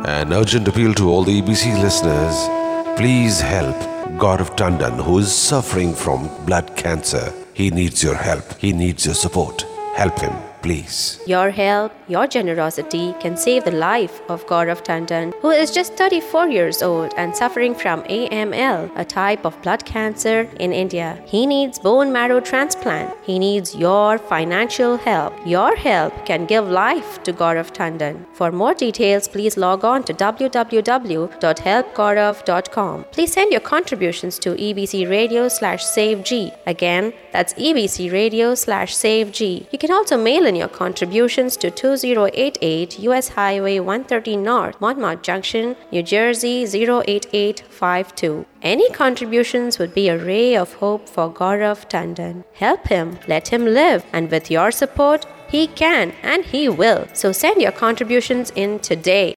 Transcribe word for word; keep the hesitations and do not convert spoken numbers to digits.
An urgent appeal to all the E B C listeners. Please help Gaurav Tandon, who is suffering from blood cancer. He needs your help. He needs your support. Help him, please. Your help, your generosity can save the life of Gaurav Tandon, who is just thirty-four years old and suffering from A M L, a type of blood cancer in India. He needs bone marrow transplant. He needs your financial help. Your help can give life to Gaurav Tandon. For more details, please log on to w w w dot help gaurav dot com. Please send your contributions to E B C Radio slash Save G. Again, that's E B C Radio slash Save G. You can also mail in your contributions to two zero eight eight U S Highway one thirty North, Monmouth Junction, New Jersey zero eight eight five two. Any contributions would be a ray of hope for Gaurav Tandon. Help him, let him live, and with your support, he can and he will. So send your contributions in today.